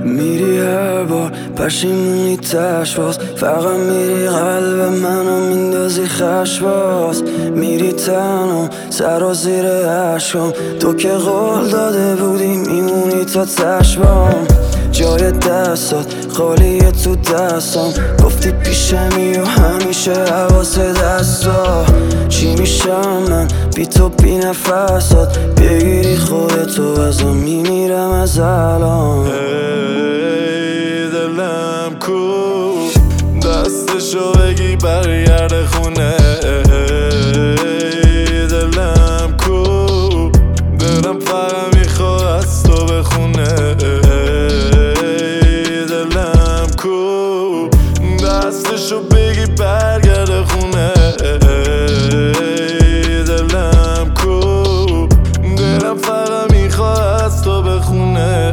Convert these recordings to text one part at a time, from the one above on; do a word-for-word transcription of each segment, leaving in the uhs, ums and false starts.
میری هر بار پشیمونی تش باز، فقط میری قلب منو میندازی خش باز. میری تنها سر و زیر عشقم، تو که قول داده بودی میمونی تا تشبام. جای دستات خالیه تو دستام، گفتی پیشمی و همیشه حواس دستا. چی میشم من بی تو بی نفسات، بگیری خودتو ازم میمیرم از الان. ای دلم کو دستشو بگی برگرده خونه. ای دلم کو دلم فقط میخواد از تو بخونه. ای دلم کو دستشو بگی برگرده خونه. ای دلم کو دلم فقط میخواد از تو بخونه.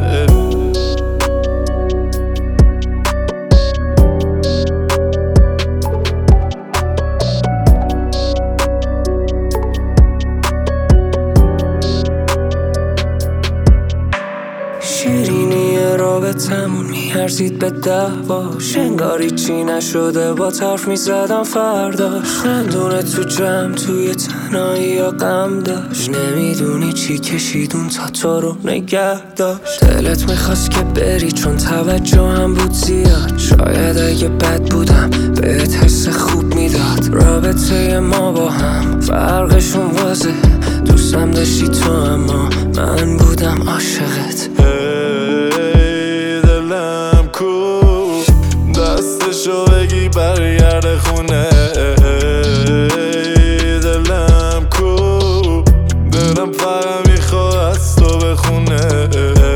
شیرینی رابطمون میارزید به دعواش، انگاری چی نشده با طرف میزدم فرداش. خندونه تو جمع توی تنهایی یا غم داشت، نمیدونی چی کشیدون تا تو رو نگه داشت. دلت میخواست که بری چون توجه هم بود زیاد، شاید اگه بد بودم بهت حس خوب میداد. رابطه ما با هم فرقشون واضحه، دوستم داشتی تو اما من بودم عاشقت. ای دلم کو دستشو بگی برگرده خونه. ای دلم کو دلم فقط میخواد از تو بخونه.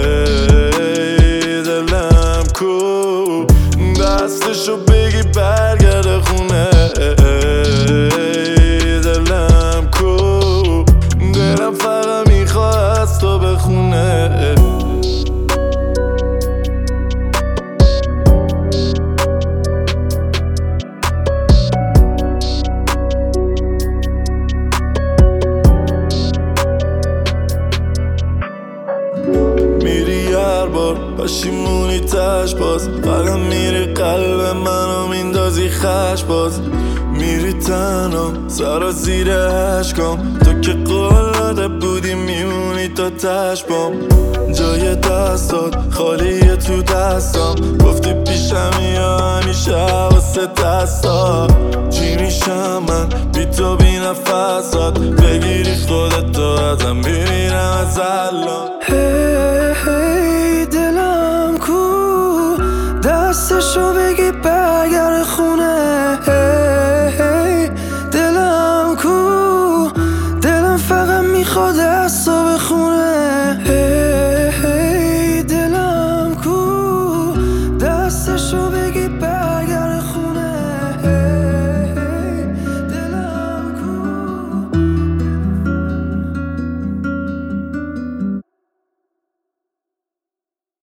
ای دلم کو دستشو بگی برگرده خونه. ای دلم کو دلم فقط میخواد از تو بخونه. میری هر بار پشیمونی تش باز، فقط میری قلب منو میندازی خش باز. میری تنها سر و زیر عشقم، تو که قول داده بودی میمونی تا تشبام. جای دستات خالیه تو دستام، گفتی پیشمی یا همیشه حواس دستا. چی میشم من بی تو بی نفسات، بگیری خودتو ازم میمیرم از الان. هی هی دلم کو دستشو